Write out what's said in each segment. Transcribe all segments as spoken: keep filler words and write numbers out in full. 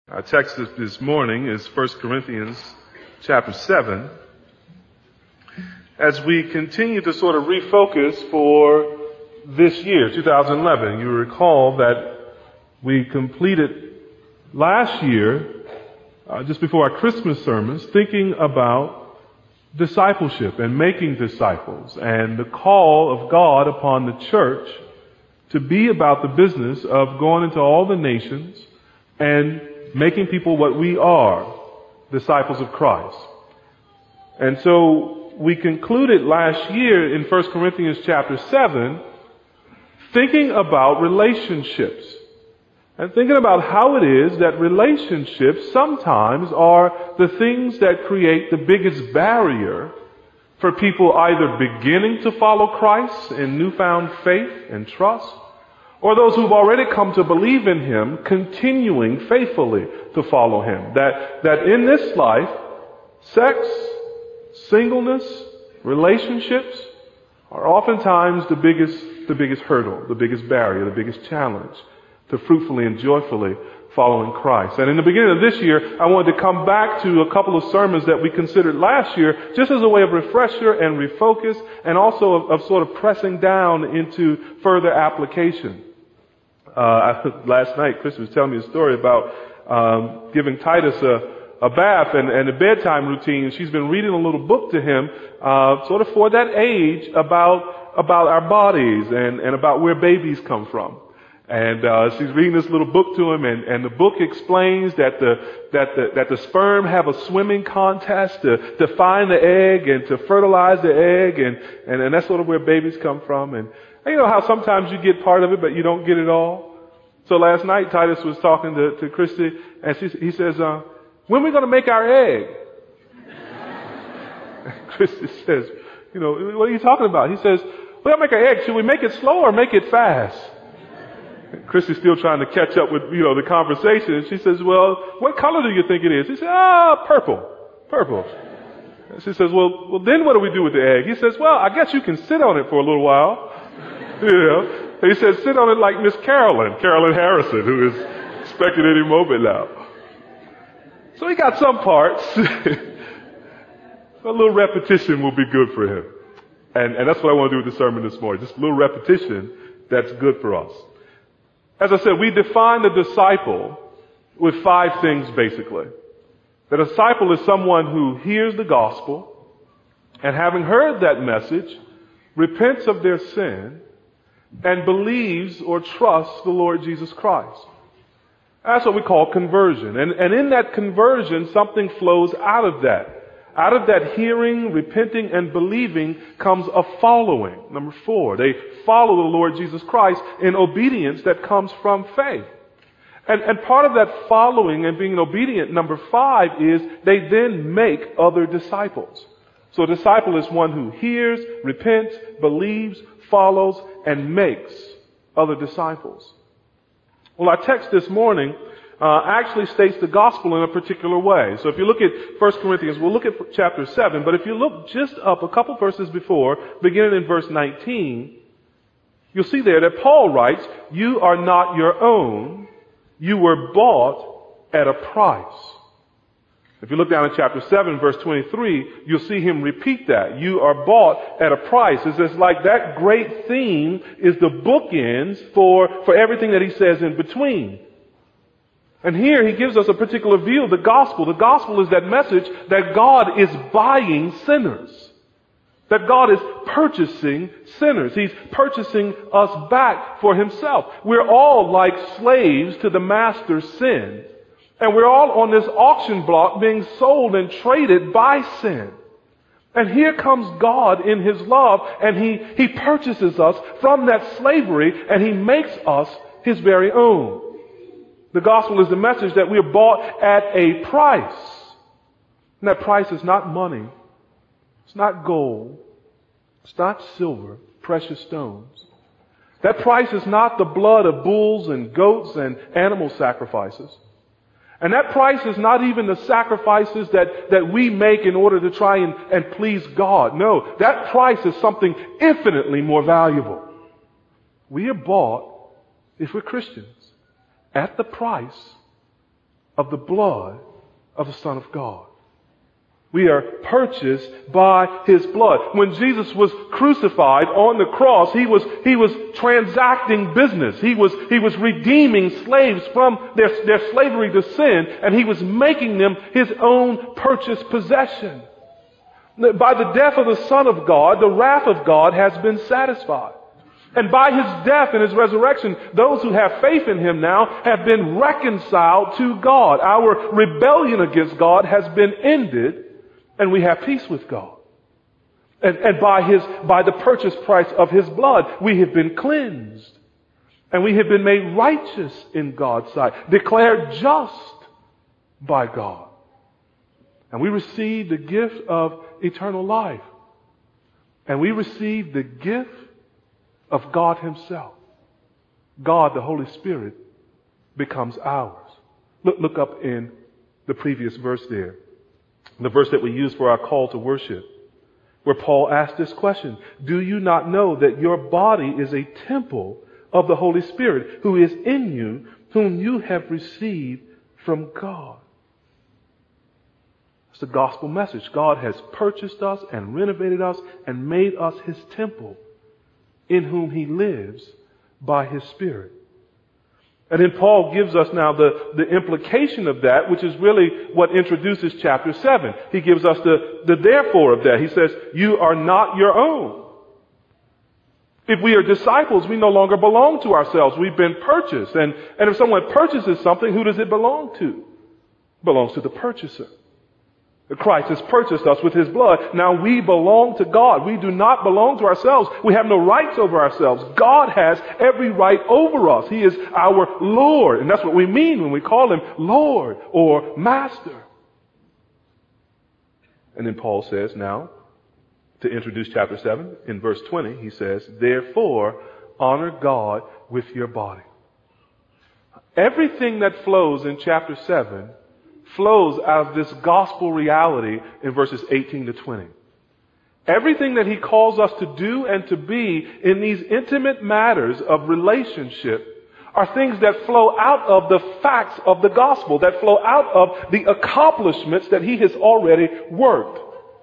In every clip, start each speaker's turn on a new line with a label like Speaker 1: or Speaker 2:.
Speaker 1: Our text this morning is First Corinthians chapter seven. As we continue to sort of refocus for this year, two thousand eleven, you recall that we completed last year, uh, just before our Christmas sermons, thinking about discipleship and making disciples and the call of God upon the church to be about the business of going into all the nations and making people what we are, disciples of Christ. And so we concluded last year in First Corinthians chapter seven thinking about relationships and thinking about how it is that relationships sometimes are the things that create the biggest barrier for people either beginning to follow Christ in newfound faith and trust, or those who've already come to believe in Him, continuing faithfully to follow Him. That, that in this life, sex, singleness, relationships are oftentimes the biggest, the biggest hurdle, the biggest barrier, the biggest challenge to fruitfully and joyfully following Christ. And in the beginning of this year, I wanted to come back to a couple of sermons that we considered last year, just as a way of refresher and refocus, and also of, of sort of pressing down into further application. Uh, last night, Chris was telling me a story about um, giving Titus a, a bath and, and a bedtime routine. She's been reading a little book to him, uh, sort of for that age, about about our bodies and, and about where babies come from. And uh, she's reading this little book to him, and, and the book explains that the that the that the sperm have a swimming contest to to find the egg and to fertilize the egg, and and, and that's sort of where babies come from. And you know how sometimes you get part of it, but you don't get it all. So last night, Titus was talking to, to Christy, and she, he says, uh, when are we going to make our egg? Christy says, you know, what are you talking about? He says, we're going to make our egg. Should we make it slow or make it fast? Christy's still trying to catch up with, you know, the conversation. And she says, well, what color do you think it is? He says, ah, purple. Purple. And she says, well, well, then what do we do with the egg? He says, well, I guess you can sit on it for a little while. You know, and he said, sit on it like Miss Carolyn, Carolyn Harrison, who is expected any moment now. So he got some parts. A little repetition will be good for him. And, and that's what I want to do with the sermon this morning. Just a little repetition that's good for us. As I said, we define the disciple with five things basically. The disciple is someone who hears the gospel and, having heard that message, repents of their sin and believes or trusts the Lord Jesus Christ. That's what we call conversion. And, and in that conversion, something flows out of that. Out of that hearing, repenting, and believing comes a following. Number four, they follow the Lord Jesus Christ in obedience that comes from faith. And, and part of that following and being obedient, number five, is they then make other disciples. So a disciple is one who hears, repents, believes, follows, and makes other disciples. Well, our text this morning uh, actually states the gospel in a particular way. So if you look at First Corinthians, we'll look at chapter seven, but if you look just up a couple verses before, beginning in verse nineteen, you'll see there that Paul writes, you are not your own, you were bought at a price. If you look down in chapter seven, verse twenty-three, you'll see him repeat that. You are bought at a price. It's just like that great theme is the bookends for, for everything that he says in between. And here he gives us a particular view of the gospel. The gospel is that message that God is buying sinners. That God is purchasing sinners. He's purchasing us back for himself. We're all like slaves to the master's sin. And we're all on this auction block being sold and traded by sin. And here comes God in his love, and he, he purchases us from that slavery, and he makes us his very own. The gospel is the message that we are bought at a price. And that price is not money. It's not gold. It's not silver, precious stones. That price is not the blood of bulls and goats and animal sacrifices. And that price is not even the sacrifices that, that we make in order to try and, and please God. No, that price is something infinitely more valuable. We are bought, if we're Christians, at the price of the blood of the Son of God. We are purchased by His blood. When Jesus was crucified on the cross, He was, He was transacting business. He was, He was redeeming slaves from their, their slavery to sin, and He was making them His own purchased possession. By the death of the Son of God, the wrath of God has been satisfied. And by His death and His resurrection, those who have faith in Him now have been reconciled to God. Our rebellion against God has been ended, and we have peace with God. And, and by His, by the purchase price of His blood, we have been cleansed. And we have been made righteous in God's sight, declared just by God. And we receive the gift of eternal life. And we receive the gift of God Himself. God, the Holy Spirit, becomes ours. Look, look up in the previous verse there. The verse that we use for our call to worship, where Paul asked this question: do you not know that your body is a temple of the Holy Spirit who is in you, whom you have received from God? It's the gospel message. God has purchased us and renovated us and made us His temple, in whom He lives by His Spirit. And then Paul gives us now the, the implication of that, which is really what introduces chapter seven. He gives us the, the therefore of that. He says, you are not your own. If we are disciples, we no longer belong to ourselves. We've been purchased. And, and if someone purchases something, who does it belong to? It belongs to the purchaser. Christ has purchased us with His blood. Now we belong to God. We do not belong to ourselves. We have no rights over ourselves. God has every right over us. He is our Lord. And that's what we mean when we call Him Lord or Master. And then Paul says now, to introduce chapter seven, in verse twenty, he says, therefore, honor God with your body. Everything that flows in chapter seven flows out of this gospel reality in verses eighteen to twenty. Everything that he calls us to do and to be in these intimate matters of relationship are things that flow out of the facts of the gospel, that flow out of the accomplishments that he has already worked.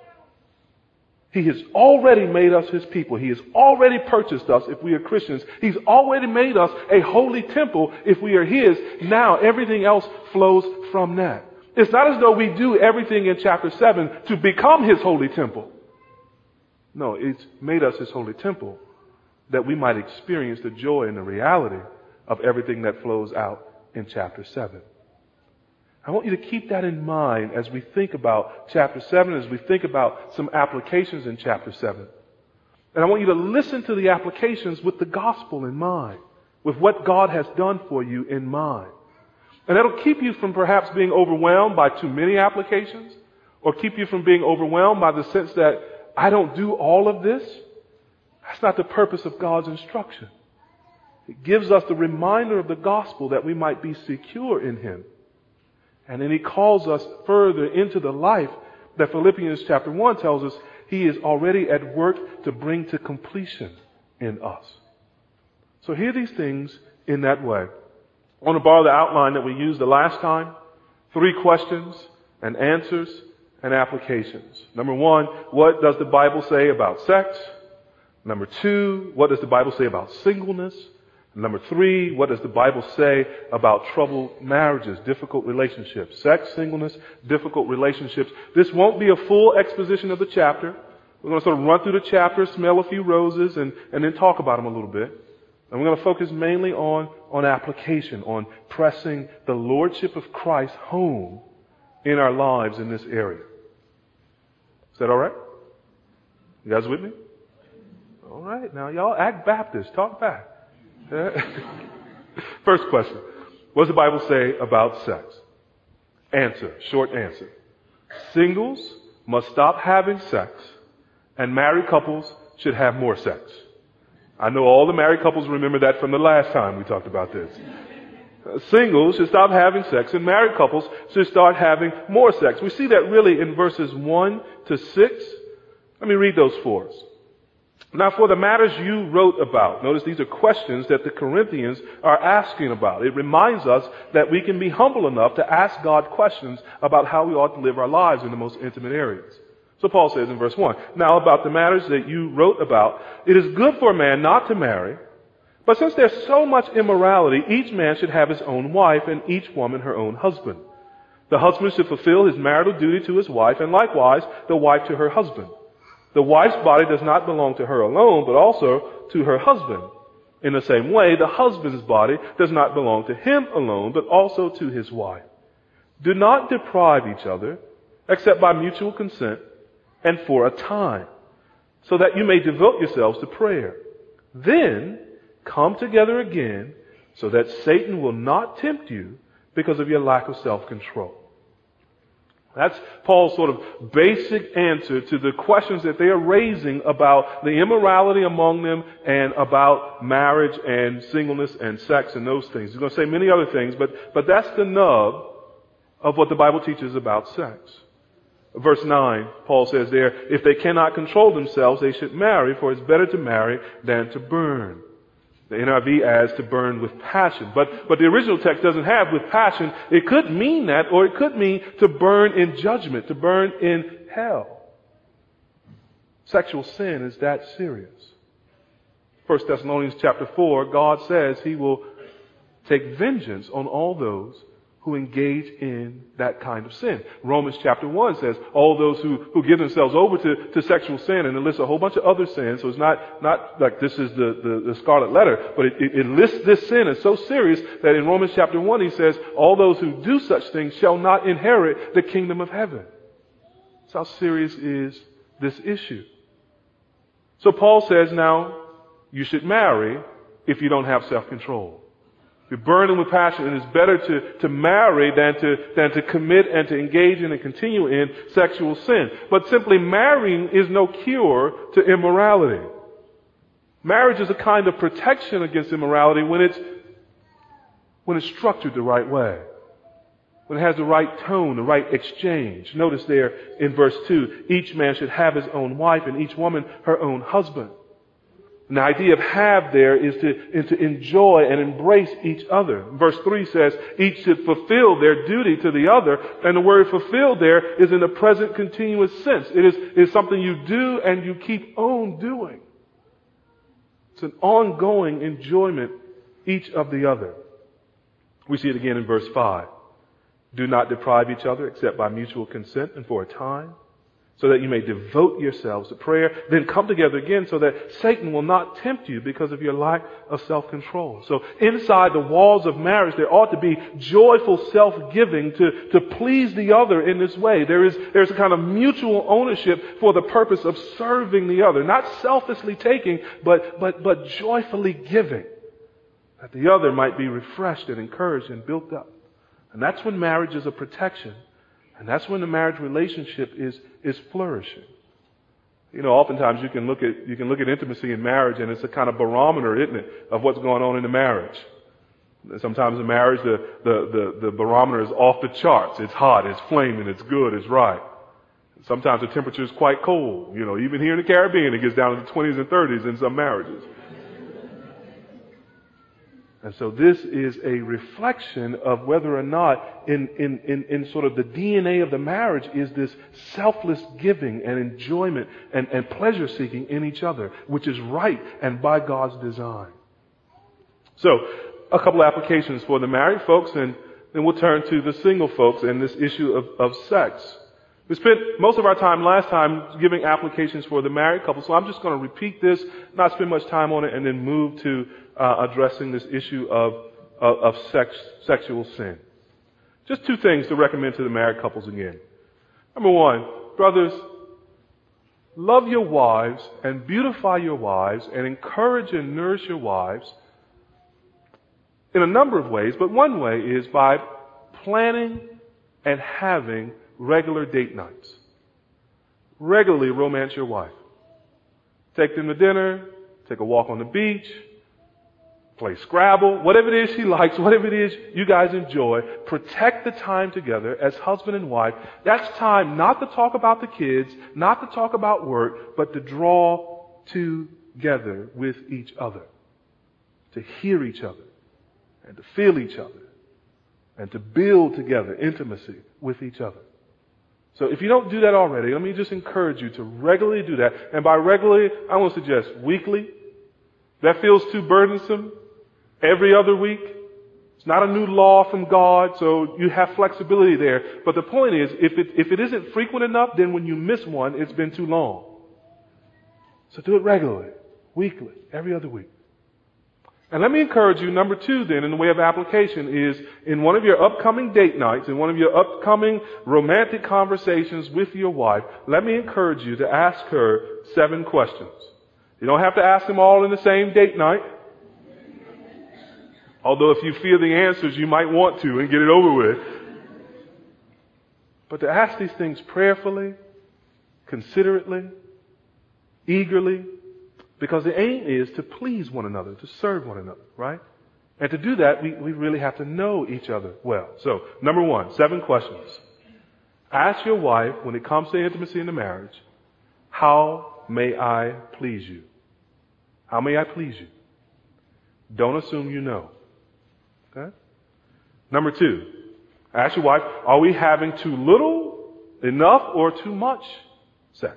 Speaker 1: He has already made us His people. He has already purchased us if we are Christians. He's already made us a holy temple if we are His. Now everything else flows from that. It's not as though we do everything in chapter seven to become His holy temple. No, it's made us His holy temple that we might experience the joy and the reality of everything that flows out in chapter seven. I want you to keep that in mind as we think about chapter seven, as we think about some applications in chapter seven. And I want you to listen to the applications with the gospel in mind, with what God has done for you in mind. And that'll keep you from perhaps being overwhelmed by too many applications, or keep you from being overwhelmed by the sense that I don't do all of this. That's not the purpose of God's instruction. It gives us the reminder of the gospel that we might be secure in Him. And then He calls us further into the life that Philippians chapter one tells us He is already at work to bring to completion in us. So hear these things in that way. I want to borrow the outline that we used the last time. Three questions and answers and applications. Number one, what does the Bible say about sex? Number two, what does the Bible say about singleness? Number three, what does the Bible say about troubled marriages, difficult relationships? Sex, singleness, difficult relationships. This won't be a full exposition of the chapter. We're going to sort of run through the chapter, smell a few roses, and, and then talk about them a little bit. And we're going to focus mainly on, on application, on pressing the Lordship of Christ home in our lives in this area. Is that all right? You guys with me? All right. Now, y'all act Baptist. Talk back. First question. What does the Bible say about sex? Answer. Short answer. Singles must stop having sex, and married couples should have more sex. I know all the married couples remember that from the last time we talked about this. Uh, singles should stop having sex, and married couples should start having more sex. We see that really in verses one to six. Let me read those for us. Now for the matters you wrote about, notice these are questions that the Corinthians are asking about. It reminds us that we can be humble enough to ask God questions about how we ought to live our lives in the most intimate areas. So Paul says in verse one, now about the matters that you wrote about, it is good for a man not to marry, but since there's so much immorality, each man should have his own wife and each woman her own husband. The husband should fulfill his marital duty to his wife, and likewise the wife to her husband. The wife's body does not belong to her alone, but also to her husband. In the same way, the husband's body does not belong to him alone, but also to his wife. Do not deprive each other, except by mutual consent and for a time, so that you may devote yourselves to prayer. Then come together again, so that Satan will not tempt you because of your lack of self-control. That's Paul's sort of basic answer to the questions that they are raising about the immorality among them and about marriage and singleness and sex and those things. He's going to say many other things, but, but that's the nub of what the Bible teaches about sex. Verse nine, Paul says there, if they cannot control themselves, they should marry, for it's better to marry than to burn. The N I V adds to burn with passion. But, but the original text doesn't have with passion. It could mean that, or it could mean to burn in judgment, to burn in hell. Sexual sin is that serious. First Thessalonians chapter four, God says He will take vengeance on all those who engage in that kind of sin. Romans chapter one says all those who, who give themselves over to, to sexual sin, and it lists a whole bunch of other sins. So it's not, not like this is the, the, the scarlet letter, but it, it, it lists this sin as so serious that in Romans chapter one he says all those who do such things shall not inherit the kingdom of heaven. That's how serious is this issue. So Paul says now you should marry if you don't have self-control. You're burning with passion, and it's better to, to marry than to, than to commit and to engage in and continue in sexual sin. But simply marrying is no cure to immorality. Marriage is a kind of protection against immorality when it's, when it's structured the right way. When it has the right tone, the right exchange. Notice there in verse two, each man should have his own wife and each woman her own husband. And the idea of have there is to, is to enjoy and embrace each other. Verse three says each should fulfill their duty to the other, and the word fulfilled there is in the present continuous sense. It is, is something you do and you keep on doing. It's an ongoing enjoyment each of the other. We see it again in verse five. Do not deprive each other except by mutual consent and for a time, so that you may devote yourselves to prayer. Then come together again so that Satan will not tempt you because of your lack of self-control. So inside the walls of marriage, there ought to be joyful self-giving to, to please the other in this way. There is, there's a kind of mutual ownership for the purpose of serving the other. Not selfishly taking, but, but, but joyfully giving. That the other might be refreshed and encouraged and built up. And that's when marriage is a protection. And that's when the marriage relationship is, is flourishing. You know, oftentimes you can look at, you can look at intimacy in marriage, and it's a kind of barometer, isn't it, of what's going on in the marriage. Sometimes in marriage, the, the, the, the barometer is off the charts. It's hot, it's flaming, it's good, it's right. Sometimes the temperature is quite cold. You know, even here in the Caribbean, it gets down to the twenties and thirties in some marriages. And so this is a reflection of whether or not in, in, in, in sort of the D N A of the marriage is this selfless giving and enjoyment and, and pleasure seeking in each other, which is right and by God's design. So, a couple of applications for the married folks, and then we'll turn to the single folks and this issue of, of sex. We spent most of our time last time giving applications for the married couple, so I'm just going to repeat this, not spend much time on it, and then move to uh, addressing this issue of, of, of sex, sexual sin. Just two things to recommend to the married couples again. Number one, brothers, love your wives and beautify your wives and encourage and nourish your wives in a number of ways, but one way is by planning and having regular date nights. Regularly romance your wife. Take them to dinner, take a walk on the beach, play Scrabble, whatever it is she likes, whatever it is you guys enjoy. Protect the time together as husband and wife. That's time not to talk about the kids, not to talk about work, but to draw to together with each other, to hear each other, and to feel each other, and to build together intimacy with each other. So if you don't do that already, let me just encourage you to regularly do that. And by regularly, I want to suggest weekly. That feels too burdensome. Every other week. It's not a new law from God, so you have flexibility there. But the point is, if it, if it isn't frequent enough, then when you miss one, it's been too long. So do it regularly, weekly, every other week. And let me encourage you, number two then, in the way of application, is in one of your upcoming date nights, in one of your upcoming romantic conversations with your wife, let me encourage you to ask her seven questions. You don't have to ask them all in the same date night. Although if you fear the answers, you might want to and get it over with. But to ask these things prayerfully, considerately, eagerly, because the aim is to please one another, to serve one another, right? And to do that, we, we really have to know each other well. So, number one, seven questions. Ask your wife, when it comes to intimacy in the marriage, how may I please you? How may I please you? Don't assume you know. Okay? Number two, ask your wife, are we having too little, enough, or too much sex?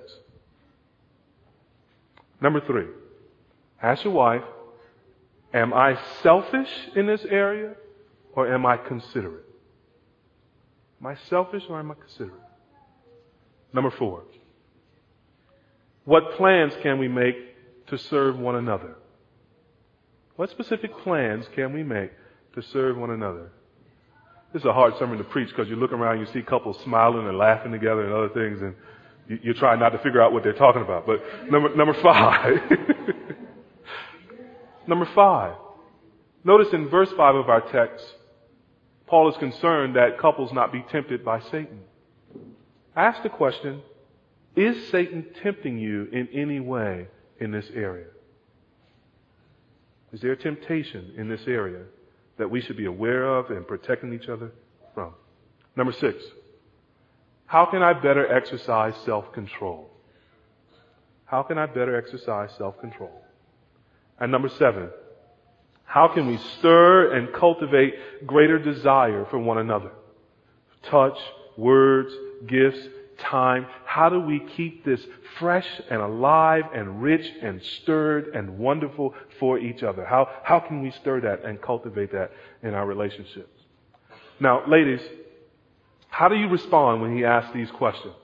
Speaker 1: Number three, ask your wife, am I selfish in this area, or am I considerate? Am I selfish or am I considerate? Number four, what plans can we make to serve one another? What specific plans can we make to serve one another? This is a hard sermon to preach because you look around, you see couples smiling and laughing together and other things, and you, you try not to figure out what they're talking about. But number number five, number five. Notice in verse five of our text, Paul is concerned that couples not be tempted by Satan. Ask the question, is Satan tempting you in any way in this area? Is there a temptation in this area that we should be aware of and protecting each other from? Number six, how can I better exercise self-control? How can I better exercise self-control? And number seven, how can we stir and cultivate greater desire for one another? Touch, words, gifts, time. How do we keep this fresh and alive and rich and stirred and wonderful for each other? How, how can we stir that and cultivate that in our relationships? Now, ladies, how do you respond when he asks these questions?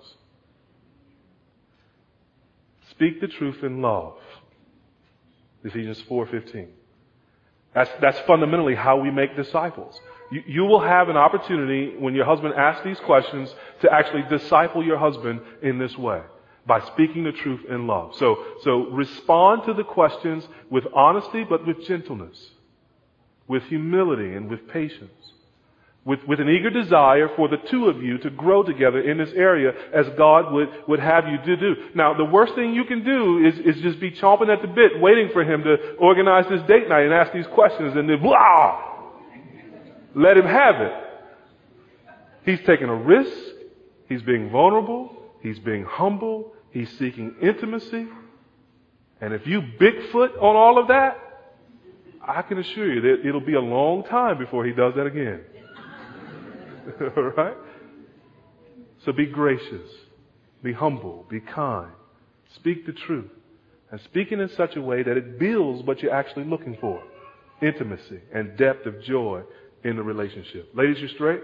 Speaker 1: Speak the truth in love. Ephesians four fifteen. That's, that's fundamentally how we make disciples. You, you will have an opportunity when your husband asks these questions to actually disciple your husband in this way, by speaking the truth in love. So, so respond to the questions with honesty, but with gentleness, with humility and with patience, with, with an eager desire for the two of you to grow together in this area as God would, would have you to do. Now, the worst thing you can do is, is just be chomping at the bit, waiting for him to organize this date night and ask these questions, and then blah! Let him have it. He's taking a risk. He's being vulnerable. He's being humble. He's seeking intimacy. And if you Bigfoot on all of that, I can assure you that it'll be a long time before he does that again. All right? So be gracious. Be humble. Be kind. Speak the truth. And speak it in such a way that it builds what you're actually looking for. Intimacy and depth of joy in the relationship. Ladies, you straight?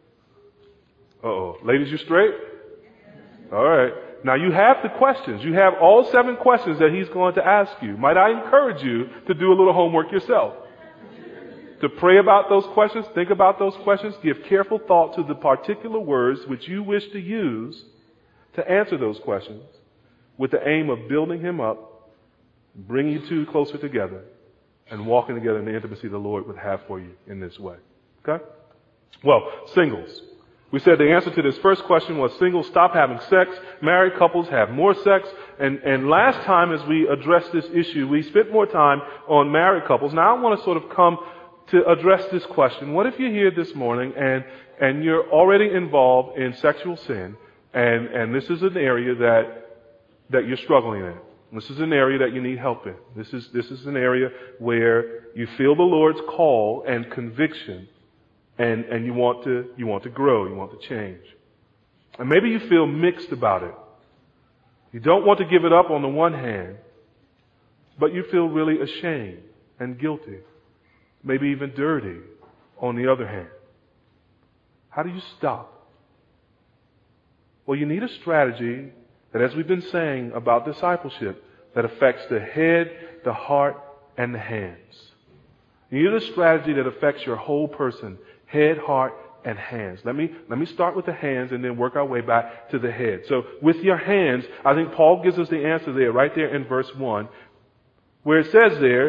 Speaker 1: Uh-oh. Ladies, you straight? All right. Now you have the questions. You have all seven questions that he's going to ask you. Might I encourage you to do a little homework yourself? To pray about those questions, think about those questions, give careful thought to the particular words which you wish to use to answer those questions with the aim of building him up, bringing you two closer together, and walking together in the intimacy the Lord would have for you in this way. Okay? Well, singles. We said the answer to this first question was singles stop having sex. Married couples have more sex. And, and last time as we addressed this issue, we spent more time on married couples. Now I want to sort of come to address this question. What if you're here this morning and, and you're already involved in sexual sin, and, and this is an area that, that you're struggling in? This is an area that you need help in. This is, this is an area where you feel the Lord's call and conviction, and, and you want to, you want to grow, you want to change. And maybe you feel mixed about it. You don't want to give it up on the one hand, but you feel really ashamed and guilty, maybe even dirty on the other hand. How do you stop? Well, you need a strategy that, as we've been saying about discipleship, that affects the head, the heart, and the hands. You need a strategy that affects your whole person, head, heart, and hands. Let me, let me start with the hands and then work our way back to the head. So with your hands, I think Paul gives us the answer there, right there in verse one, where it says there,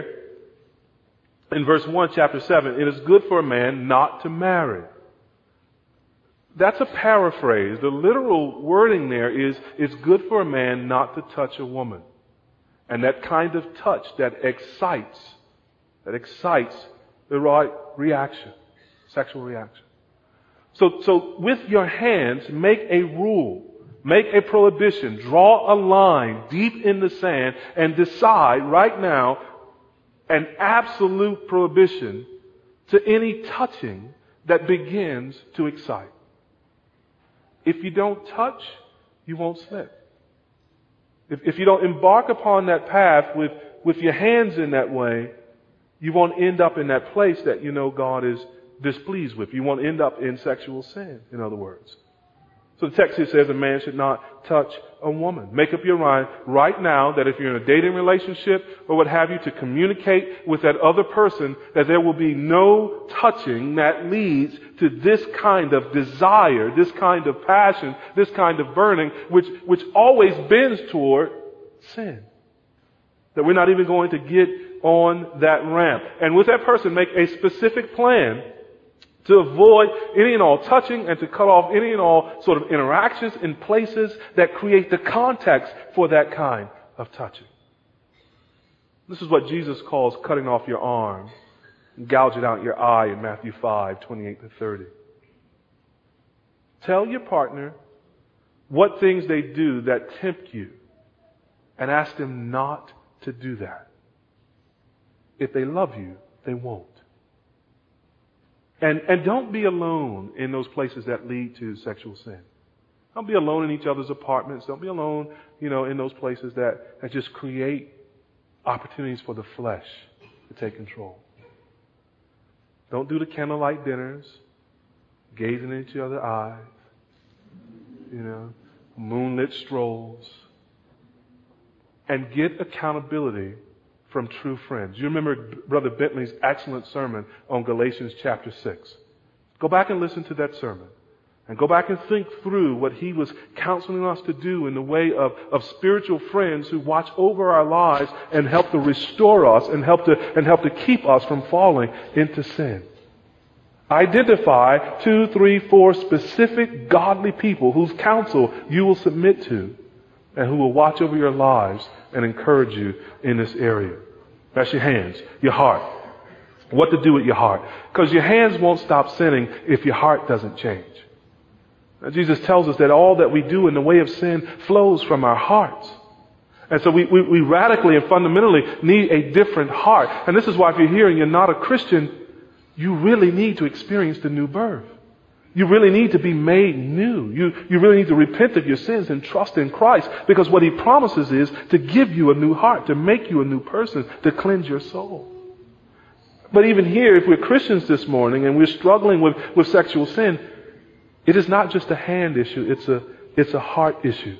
Speaker 1: in verse one, chapter seven, it is good for a man not to marry. That's a paraphrase. The literal wording there is, it's good for a man not to touch a woman. And that kind of touch that excites, that excites the right reaction, sexual reaction. So, so with your hands, make a rule, make a prohibition, draw a line deep in the sand and decide right now an absolute prohibition to any touching that begins to excite. If you don't touch, you won't slip. If, if you don't embark upon that path with, with your hands in that way, you won't end up in that place that you know God is displeased with. You won't end up in sexual sin, in other words. So the text here says a man should not touch a woman. Make up your mind right now that if you're in a dating relationship or what have you, to communicate with that other person that there will be no touching that leads to this kind of desire, this kind of passion, this kind of burning, which, which always bends toward sin. That we're not even going to get on that ramp. And with that person, make a specific plan to avoid any and all touching and to cut off any and all sort of interactions in places that create the context for that kind of touching. This is what Jesus calls cutting off your arm and gouging out your eye in Matthew five, twenty-eight to thirty. Tell your partner what things they do that tempt you and ask them not to do that. If they love you, they won't. And, and don't be alone in those places that lead to sexual sin. Don't be alone in each other's apartments. Don't be alone, you know, in those places that, that just create opportunities for the flesh to take control. Don't do the candlelight dinners, gazing into each other's eyes, you know, moonlit strolls. And get accountability from true friends. You remember Brother Bentley's excellent sermon on Galatians chapter six. Go back and listen to that sermon. And go back and think through what he was counseling us to do in the way of, of spiritual friends who watch over our lives and help to restore us and help to, and help to keep us from falling into sin. Identify two, three, four specific godly people whose counsel you will submit to and who will watch over your lives and encourage you in this area. That's your hands, your heart. What to do with your heart. Because your hands won't stop sinning if your heart doesn't change. Now, Jesus tells us that all that we do in the way of sin flows from our hearts. And so we, we, we radically and fundamentally need a different heart. And this is why if you're here and you're not a Christian, you really need to experience the new birth. You really need to be made new. You, you really need to repent of your sins and trust in Christ, because what He promises is to give you a new heart, to make you a new person, to cleanse your soul. But even here, if we're Christians this morning and we're struggling with, with sexual sin, it is not just a hand issue, it's a, it's a heart issue.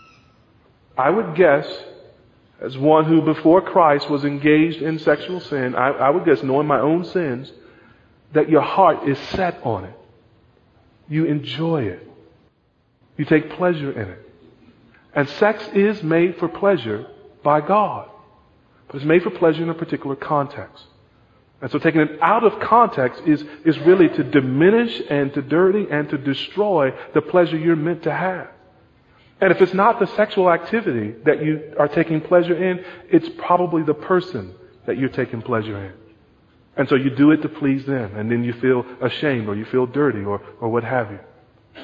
Speaker 1: I would guess, as one who before Christ was engaged in sexual sin, I, I would guess, knowing my own sins, that your heart is set on it. You enjoy it. You take pleasure in it. And sex is made for pleasure by God. But it's made for pleasure in a particular context. And so taking it out of context is, is really to diminish and to dirty and to destroy the pleasure you're meant to have. And if it's not the sexual activity that you are taking pleasure in, it's probably the person that you're taking pleasure in. And so you do it to please them, and then you feel ashamed or you feel dirty or, or what have you.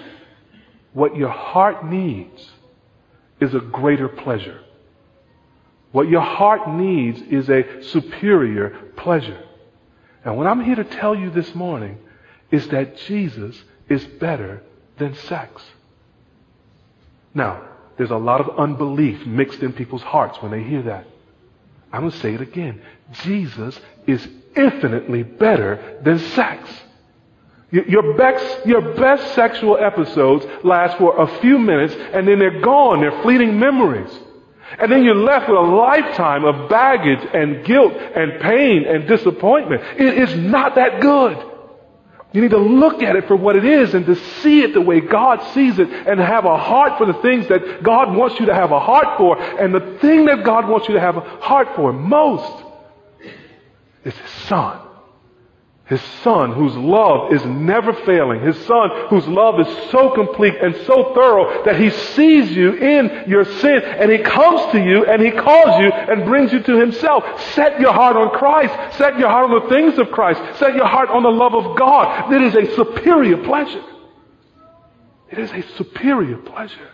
Speaker 1: What your heart needs is a greater pleasure. What your heart needs is a superior pleasure. And what I'm here to tell you this morning is that Jesus is better than sex. Now, there's a lot of unbelief mixed in people's hearts when they hear that. I'm going to say it again. Jesus is infinitely better than sex. Your best, your best sexual episodes last for a few minutes and then they're gone. They're fleeting memories. And then you're left with a lifetime of baggage and guilt and pain and disappointment. It is not that good. You need to look at it for what it is and to see it the way God sees it and have a heart for the things that God wants you to have a heart for. And the thing that God wants you to have a heart for most is His Son. His Son whose love is never failing. His Son whose love is so complete and so thorough that He sees you in your sin and He comes to you and He calls you and brings you to Himself. Set your heart on Christ. Set your heart on the things of Christ. Set your heart on the love of God. It is a superior pleasure. It is a superior pleasure.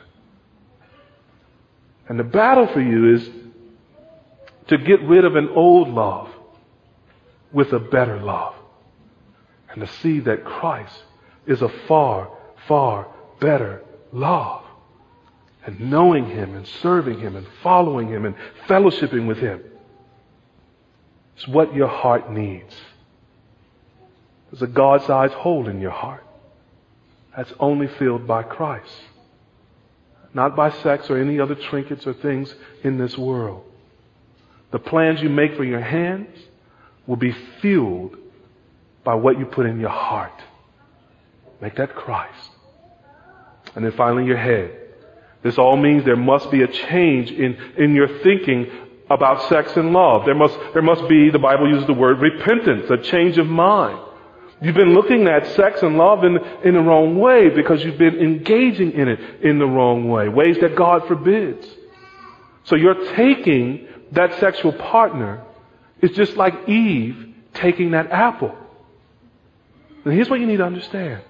Speaker 1: And the battle for you is to get rid of an old love with a better love. And to see that Christ is a far, far better love. And knowing Him and serving Him and following Him and fellowshipping with Him is what your heart needs. There's a God-sized hole in your heart that's only filled by Christ. Not by sex or any other trinkets or things in this world. The plans you make for your hands will be fueled by what you put in your heart. Make that Christ. And then finally your head. This all means there must be a change in, in your thinking about sex and love. There must, there must be, the Bible uses the word repentance, a change of mind. You've been looking at sex and love in, in the wrong way because you've been engaging in it in the wrong way, ways that God forbids. So you're taking that sexual partner is just like Eve taking that apple. And here's what you need to understand.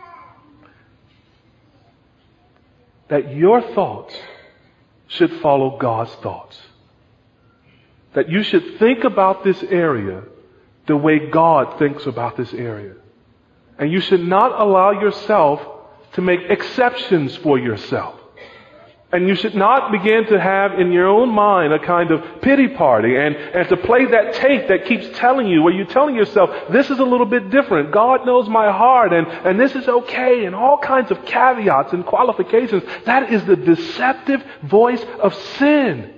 Speaker 1: That your thoughts should follow God's thoughts. That you should think about this area the way God thinks about this area. And you should not allow yourself to make exceptions for yourself. And you should not begin to have in your own mind a kind of pity party and, and to play that tape that keeps telling you, where you're telling yourself, this is a little bit different. God knows my heart and, and this is okay, and all kinds of caveats and qualifications. That is the deceptive voice of sin.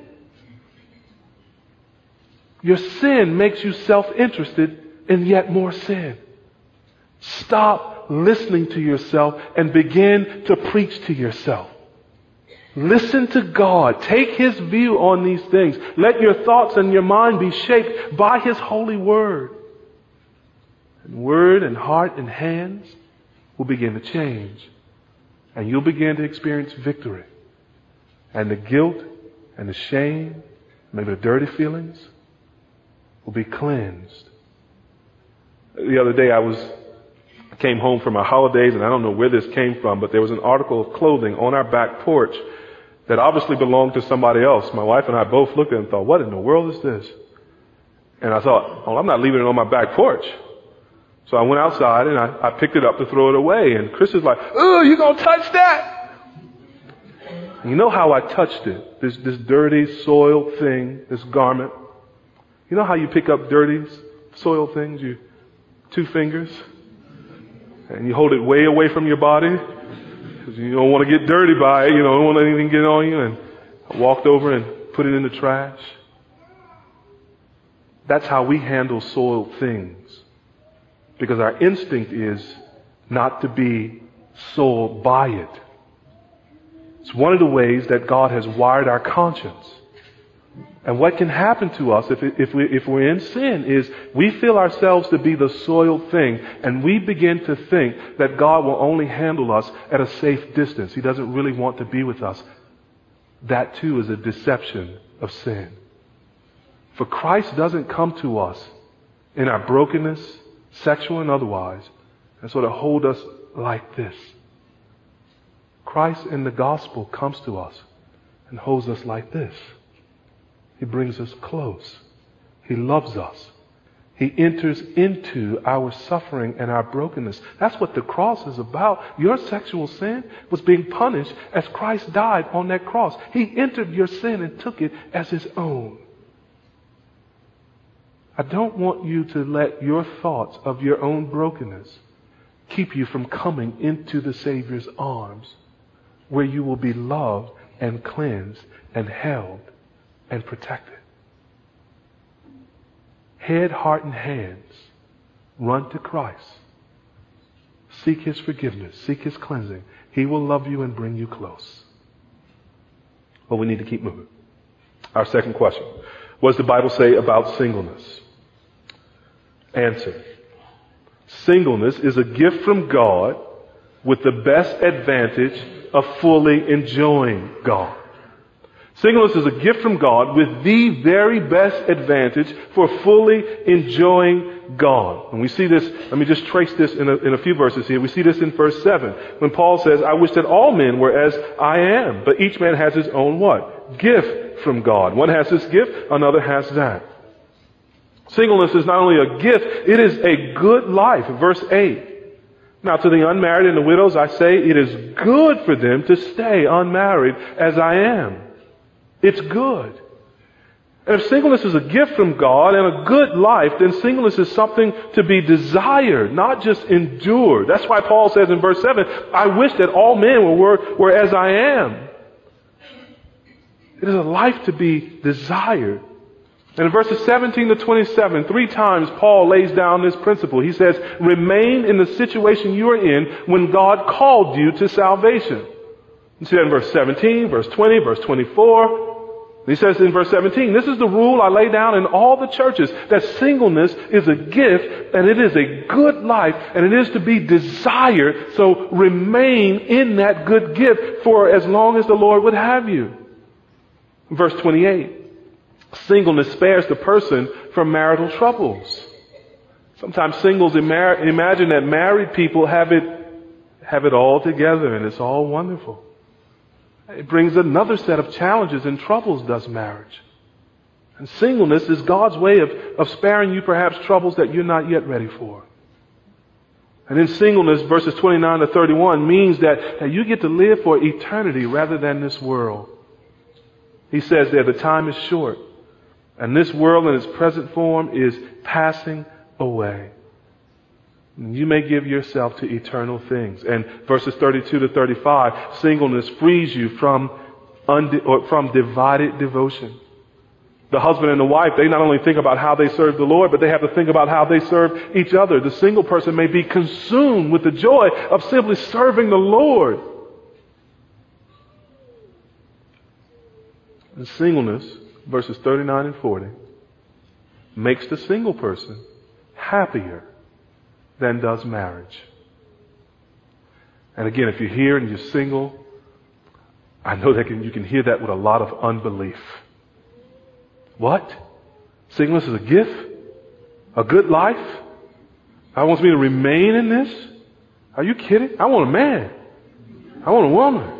Speaker 1: Your sin makes you self-interested in yet more sin. Stop listening to yourself and begin to preach to yourself. Listen to God. Take His view on these things. Let your thoughts and your mind be shaped by His holy word. And word and heart and hands will begin to change. And you'll begin to experience victory. And the guilt and the shame, maybe the dirty feelings, will be cleansed. The other day I was I came home from our holidays, and I don't know where this came from, but there was an article of clothing on our back porch that obviously belonged to somebody else. My wife and I both looked at it and thought, what in the world is this? And I thought, oh, I'm not leaving it on my back porch. So I went outside and I, I picked it up to throw it away. And Chris is like, oh, you gonna touch that? And you know how I touched it? This, this dirty, soiled thing, this garment. You know how you pick up dirty, soiled things? You, two fingers. And you hold it way away from your body. Because you don't want to get dirty by it. You know, don't want anything to get on you. And I walked over and put it in the trash. That's how we handle soiled things. Because our instinct is not to be soiled by it. It's one of the ways that God has wired our conscience. And what can happen to us if, if, we, if we're in sin is we feel ourselves to be the soiled thing, and we begin to think that God will only handle us at a safe distance. He doesn't really want to be with us. That too is a deception of sin. For Christ doesn't come to us in our brokenness, sexual and otherwise, and sort of hold us like this. Christ in the gospel comes to us and holds us like this. He brings us close. He loves us. He enters into our suffering and our brokenness. That's what the cross is about. Your sexual sin was being punished as Christ died on that cross. He entered your sin and took it as his own. I don't want you to let your thoughts of your own brokenness keep you from coming into the Savior's arms, where you will be loved and cleansed and held and protected. Head, heart, and hands, run to Christ. Seek his forgiveness. Seek his cleansing. He will love you and bring you close. But we need to keep moving. Our second question. What does the Bible say about singleness? Answer. Singleness is a gift from God with the best advantage of fully enjoying God. Singleness is a gift from God with the very best advantage for fully enjoying God. And we see this, let me just trace this in a, in a few verses here. We see this in verse seven when Paul says, I wish that all men were as I am, but each man has his own what? Gift from God. One has this gift, another has that. Singleness is not only a gift, it is a good life. Verse eight. Now to the unmarried and the widows I say, it is good for them to stay unmarried as I am. It's good. And if singleness is a gift from God and a good life, then singleness is something to be desired, not just endured. That's why Paul says in verse seven, I wish that all men were, were as I am. It is a life to be desired. And in verses seventeen to twenty-seven, three times Paul lays down this principle. He says, remain in the situation you are in when God called you to salvation. You see that in verse seventeen, verse twenty, verse twenty-four. He says in verse seventeen, this is the rule I lay down in all the churches, that singleness is a gift and it is a good life and it is to be desired. So remain in that good gift for as long as the Lord would have you. Verse twenty-eight, singleness spares the person from marital troubles. Sometimes singles ima- imagine that married people have it, have it all together and it's all wonderful. It brings another set of challenges and troubles, does marriage. And singleness is God's way of, of sparing you perhaps troubles that you're not yet ready for. And in singleness, verses twenty-nine to thirty-one means that, that you get to live for eternity rather than this world. He says there, the time is short, and this world in its present form is passing away. You may give yourself to eternal things. And verses thirty-two to thirty-five, singleness frees you from, undi- or from divided devotion. The husband and the wife, they not only think about how they serve the Lord, but they have to think about how they serve each other. The single person may be consumed with the joy of simply serving the Lord. And singleness, verses thirty-nine and forty, makes the single person happier than does marriage. And again, if you're here and you're single, I know that can, you can hear that with a lot of unbelief. What? Singleness is a gift? A good life? God wants me to remain in this? Are you kidding? I want a man. I want a woman.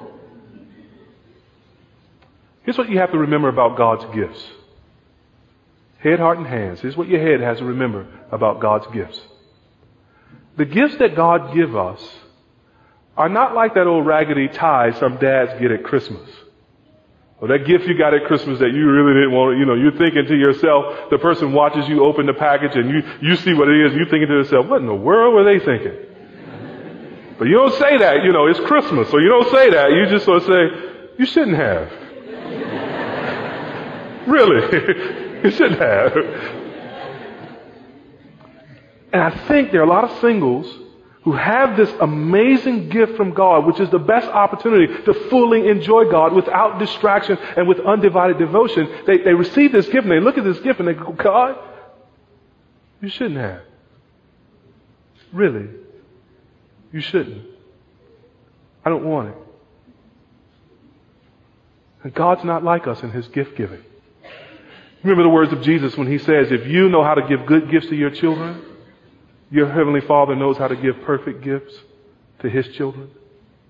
Speaker 1: Here's what you have to remember about God's gifts. Head, heart, and hands. Here's what your head has to remember about God's gifts. The gifts that God give us are not like that old raggedy tie some dads get at Christmas. Or that gift you got at Christmas that you really didn't want, you know, you're thinking to yourself, the person watches you open the package and you, you see what it is, and you're thinking to yourself, what in the world were they thinking? But you don't say that, you know, it's Christmas, so you don't say that. You just sort of say, you shouldn't have. Really, you shouldn't have. And I think there are a lot of singles who have this amazing gift from God, which is the best opportunity to fully enjoy God without distraction and with undivided devotion. They, they receive this gift and they look at this gift and they go, God, you shouldn't have. Really, you shouldn't. I don't want it. And God's not like us in his gift giving. Remember the words of Jesus when he says, if you know how to give good gifts to your children, your Heavenly Father knows how to give perfect gifts to his children,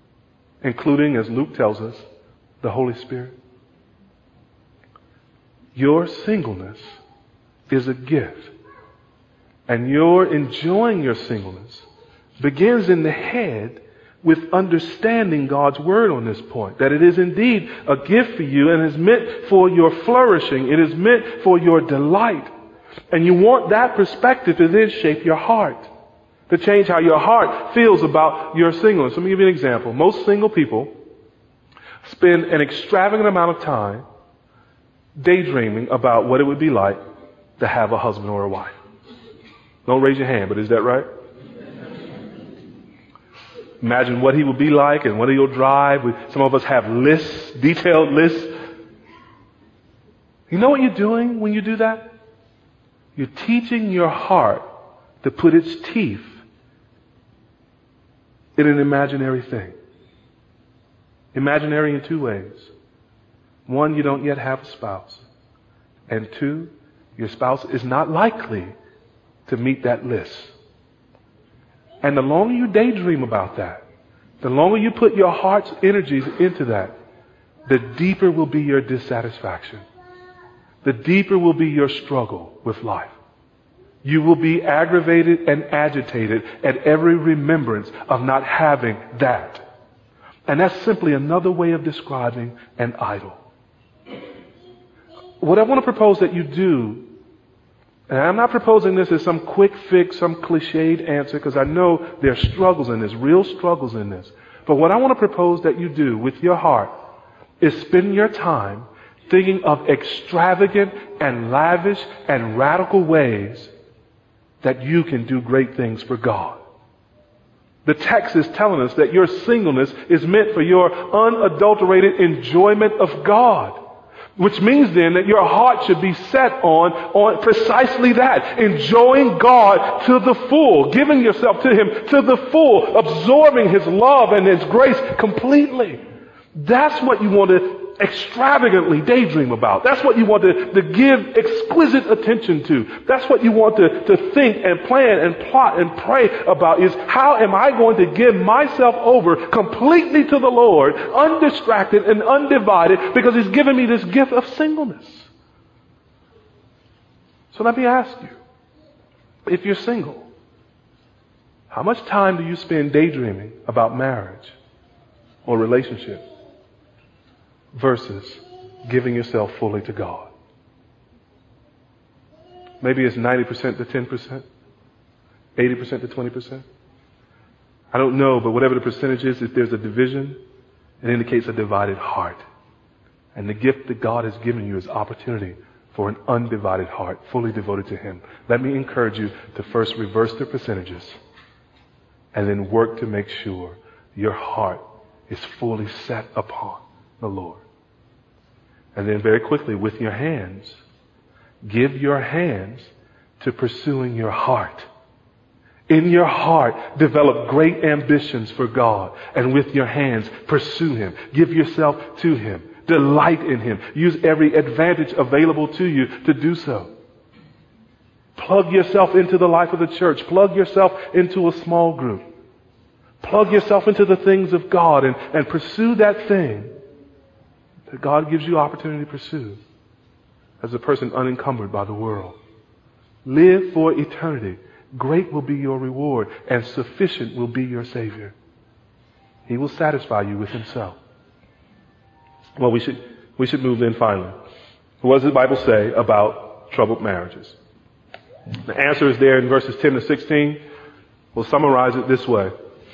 Speaker 1: including, as Luke tells us, the Holy Spirit. your singleness is a gift. And your enjoying your singleness begins in the head with understanding God's word on this point. That it is indeed a gift for you and is meant for your flourishing. It is meant for your delight. And you want that perspective to then shape your heart. To change how your heart feels about your singleness. Let me give you an example. Most single people spend an extravagant amount of time daydreaming about what it would be like to have a husband or a wife. Don't raise your hand, but is that right? Imagine what he will be like and what he'll drive. Some of us have lists, detailed lists. You know what you're doing when you do that? You're teaching your heart to put its teeth in an imaginary thing. Imaginary in two ways. One, you don't yet have a spouse. And two, your spouse is not likely to meet that list. And the longer you daydream about that, the longer you put your heart's energies into that, the deeper will be your dissatisfaction. The deeper will be your struggle with life. You will be aggravated and agitated at every remembrance of not having that. And that's simply another way of describing an idol. What I want to propose that you do, and I'm not proposing this as some quick fix, some cliched answer, because I know there are struggles in this, real struggles in this. But what I want to propose that you do with your heart is spend your time thinking of extravagant and lavish and radical ways that you can do great things for God. The text is telling us that your singleness is meant for your unadulterated enjoyment of God. Which means then that your heart should be set on, on precisely that. Enjoying God to the full. Giving yourself to Him to the full. Absorbing His love and His grace completely. That's what you want to extravagantly daydream about. That's what you want to, to give exquisite attention to. That's what you want to, to think and plan and plot and pray about, is how am I going to give myself over completely to the Lord, undistracted and undivided, because He's given me this gift of singleness. So let me ask you, if you're single, how much time do you spend daydreaming about marriage or relationship versus giving yourself fully to God? Maybe it's ninety percent to ten percent, eighty percent to twenty percent. I don't know, but whatever the percentage is, if there's a division, it indicates a divided heart. And the gift that God has given you is opportunity for an undivided heart, fully devoted to Him. Let me encourage you to first reverse the percentages and then work to make sure your heart is fully set upon the Lord. And then very quickly, with your hands, give your hands to pursuing your heart. In your heart, develop great ambitions for God. And with your hands, pursue Him. Give yourself to Him. Delight in Him. Use every advantage available to you to do so. Plug yourself into the life of the church. Plug yourself into a small group. Plug yourself into the things of God and, and pursue that thing that God gives you opportunity to pursue as a person unencumbered by the world. Live for eternity. Great will be your reward, and sufficient will be your Savior. He will satisfy you with Himself. Well, we should we should move in finally. What does the Bible say about troubled marriages? The answer is there in verses ten to sixteen. We'll summarize it this way.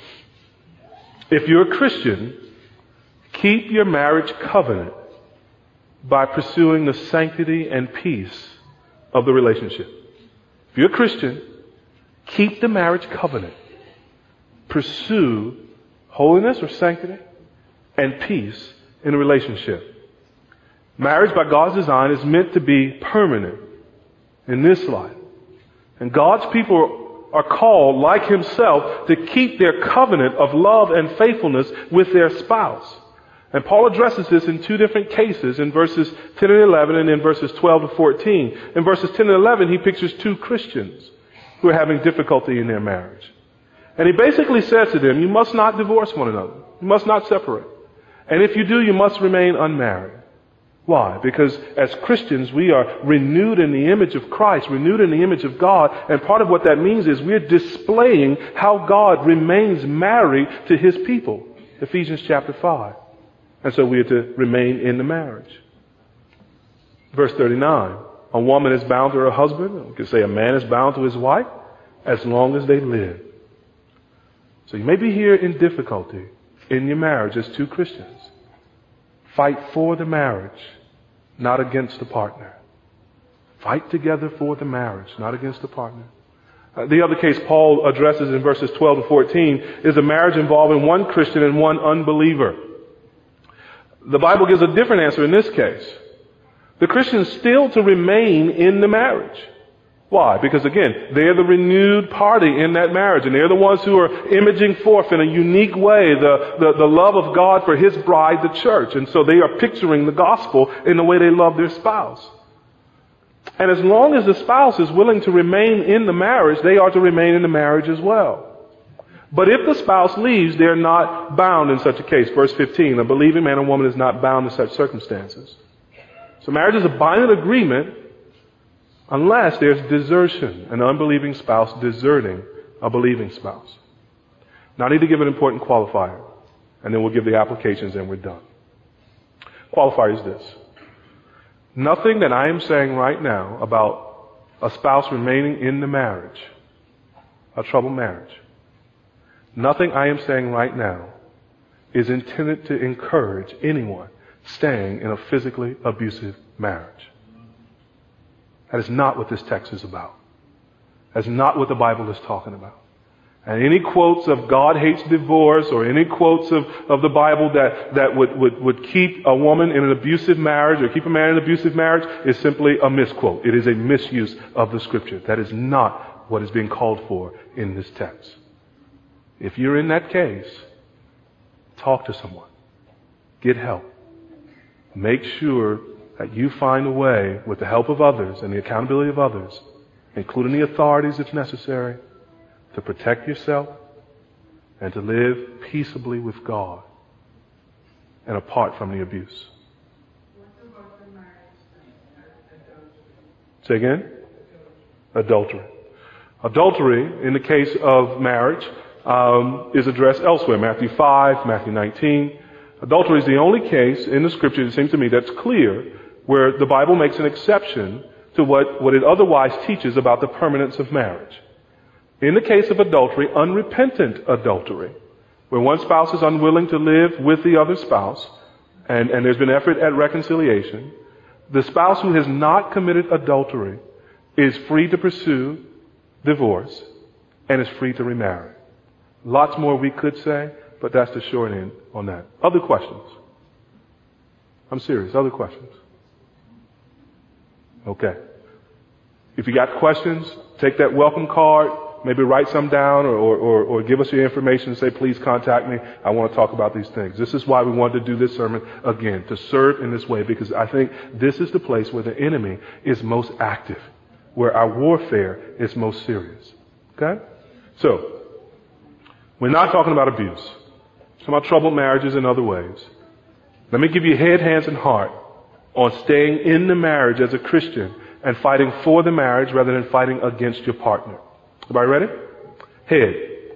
Speaker 1: If you're a Christian, keep your marriage covenant by pursuing the sanctity and peace of the relationship. If you're a Christian, keep the marriage covenant. Pursue holiness or sanctity and peace in a relationship. Marriage, by God's design, is meant to be permanent in this life. And God's people are called, like Himself, to keep their covenant of love and faithfulness with their spouse. And Paul addresses this in two different cases, in verses ten and eleven and in verses twelve to fourteen. In verses ten and eleven, he pictures two Christians who are having difficulty in their marriage. And he basically says to them, you must not divorce one another. You must not separate. And if you do, you must remain unmarried. Why? Because as Christians, we are renewed in the image of Christ, renewed in the image of God, and part of what that means is we're displaying how God remains married to His people. Ephesians chapter five. And so we are to remain in the marriage. Verse thirty-nine. A woman is bound to her husband. We could say a man is bound to his wife as long as they live. So you may be here in difficulty in your marriage as two Christians. Fight for the marriage, not against the partner. Fight together for the marriage, not against the partner. Uh, the other case Paul addresses in verses twelve to fourteen is a marriage involving one Christian and one unbeliever. The Bible gives a different answer in this case. The Christian is still to remain in the marriage. Why? Because again, they're the renewed party in that marriage, and they're the ones who are imaging forth in a unique way the, the, the love of God for His bride, the church. And so they are picturing the gospel in the way they love their spouse. And as long as the spouse is willing to remain in the marriage, they are to remain in the marriage as well. But if the spouse leaves, they're not bound in such a case. Verse fifteen, a believing man or woman is not bound in such circumstances. So marriage is a binding agreement unless there's desertion, an unbelieving spouse deserting a believing spouse. Now I need to give an important qualifier, and then we'll give the applications and we're done. Qualifier is this. Nothing that I am saying right now about a spouse remaining in the marriage, a troubled marriage, nothing I am saying right now is intended to encourage anyone staying in a physically abusive marriage. That is not what this text is about. That's not what the Bible is talking about. And any quotes of God hates divorce or any quotes of, of the Bible that, that would, would, would keep a woman in an abusive marriage or keep a man in an abusive marriage is simply a misquote. It is a misuse of the Scripture. That is not what is being called for in this text. If you're in that case, talk to someone. Get help. Make sure that you find a way, with the help of others and the accountability of others, including the authorities if necessary, to protect yourself and to live peaceably with God and apart from the abuse. Say again? Adultery. Adultery, in the case of marriage, um, is addressed elsewhere. Matthew five, Matthew nineteen. Adultery is the only case in the Scripture, it seems to me, that's clear where the Bible makes an exception to what, what it otherwise teaches about the permanence of marriage. In the case of adultery, unrepentant adultery, where one spouse is unwilling to live with the other spouse, and, and there's been effort at reconciliation, the spouse who has not committed adultery is free to pursue divorce and is free to remarry. Lots more we could say, but that's the short end on that. Other questions? I'm serious. Other questions? Okay. If you got questions, take that welcome card, maybe write some down or, or, or, or give us your information and say, please contact me. I want to talk about these things. This is why we wanted to do this sermon again, to serve in this way, because I think this is the place where the enemy is most active, where our warfare is most serious. Okay? So, we're not talking about abuse. We're talking about troubled marriages in other ways. Let me give you head, hands, and heart on staying in the marriage as a Christian and fighting for the marriage rather than fighting against your partner. Everybody ready? Head.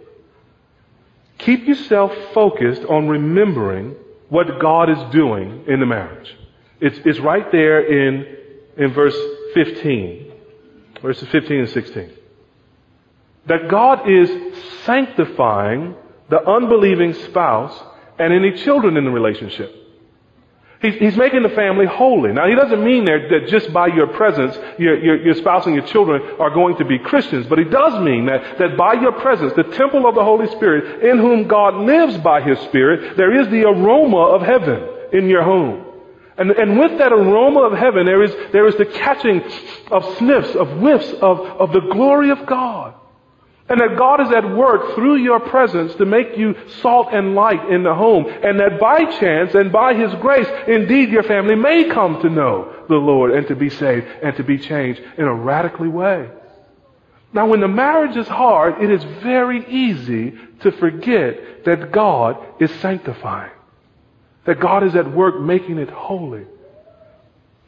Speaker 1: Keep yourself focused on remembering what God is doing in the marriage. It's, it's right there in, in verse fifteen. Verses fifteen and sixteen. That God is sanctifying the unbelieving spouse and any children in the relationship. He's, he's making the family holy. Now, he doesn't mean that, that just by your presence, your, your, your spouse and your children are going to be Christians. But he does mean that, that by your presence, the temple of the Holy Spirit, in whom God lives by His Spirit, there is the aroma of heaven in your home. And, and with that aroma of heaven, there is, there is the catching of sniffs, of whiffs of, of the glory of God. And that God is at work through your presence to make you salt and light in the home. And that by chance and by His grace, indeed your family may come to know the Lord and to be saved and to be changed in a radically way. Now when the marriage is hard, it is very easy to forget that God is sanctifying. That God is at work making it holy.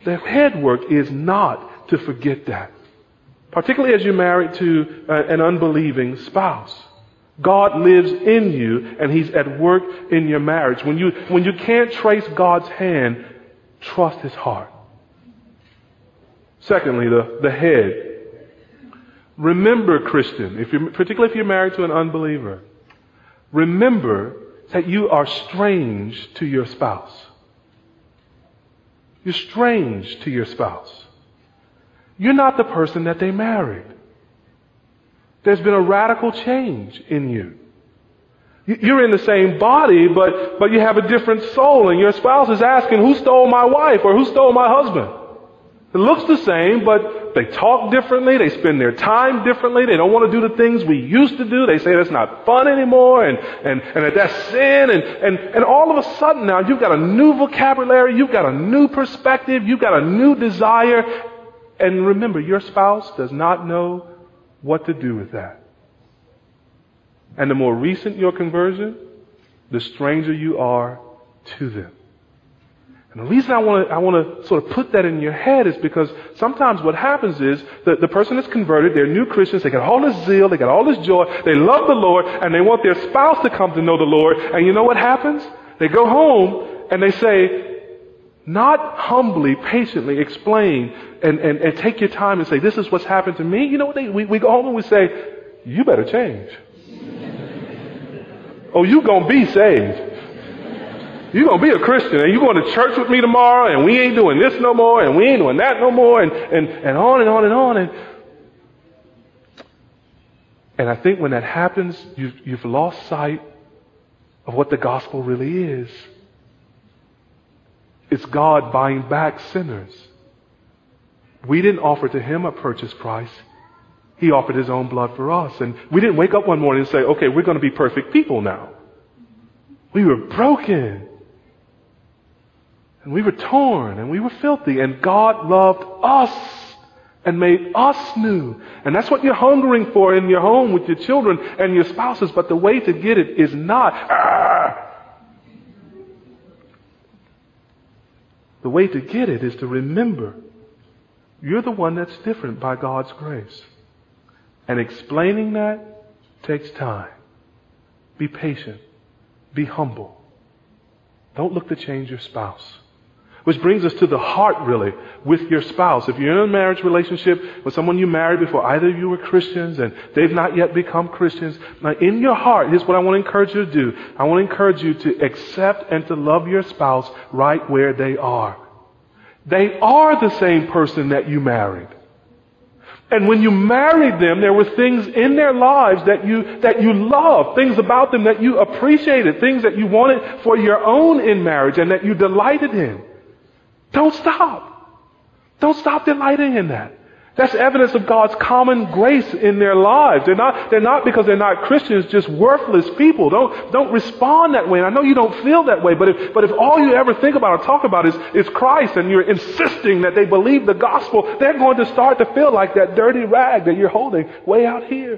Speaker 1: The head work is not to forget that. Particularly as you're married to uh, an unbelieving spouse. God lives in you and He's at work in your marriage. When you, when you can't trace God's hand, trust His heart. Secondly, the, the head. Remember, Christian, if you're, particularly if you're married to an unbeliever, remember that you are strange to your spouse. You're strange to your spouse. You're not the person that they married. There's been a radical change in you. You're in the same body, but, but you have a different soul, and your spouse is asking, who stole my wife or who stole my husband? It looks the same, but they talk differently, they spend their time differently, they don't want to do the things we used to do, they say that's not fun anymore, and, and, and that that's sin, and, and, and all of a sudden now you've got a new vocabulary, you've got a new perspective, you've got a new desire, and remember, your spouse does not know what to do with that. And the more recent your conversion, the stranger you are to them. And the reason I want to I want to sort of put that in your head is because sometimes what happens is that the person is converted, they're new Christians, they got all this zeal, they got all this joy, they love the Lord, and they want their spouse to come to know the Lord. And you know what happens? They go home and they say, not humbly, patiently explain and, and, and take your time and say, this is what's happened to me. You know what they, we, we go home and we say, you better change. Oh, you gonna be saved. You're going to be a Christian, and you're going to church with me tomorrow, and we ain't doing this no more, and we ain't doing that no more, and, and, and on and on and on. And, and I think when that happens, you've, you've lost sight of what the gospel really is. It's God buying back sinners. We didn't offer to Him a purchase price. He offered His own blood for us. And we didn't wake up one morning and say, okay, we're going to be perfect people now. We were broken. And we were torn and we were filthy, and God loved us and made us new. And that's what you're hungering for in your home with your children and your spouses, but the way to get it is not, ah! The way to get it is to remember you're the one that's different by God's grace. And explaining that takes time. Be patient. Be humble. Don't look to change your spouse. Which brings us to the heart, really, with your spouse. If you're in a marriage relationship with someone you married before either of you were Christians and they've not yet become Christians, now in your heart, here's what I want to encourage you to do. I want to encourage you to accept and to love your spouse right where they are. They are the same person that you married. And when you married them, there were things in their lives that you, that you loved, things about them that you appreciated, things that you wanted for your own in marriage and that you delighted in. Don't stop. Don't stop delighting in that. That's evidence of God's common grace in their lives. They're not, they're not because they're not Christians, just worthless people. Don't, don't respond that way. And I know you don't feel that way, but if, but if all you ever think about or talk about is, is Christ and you're insisting that they believe the gospel, they're going to start to feel like that dirty rag that you're holding way out here.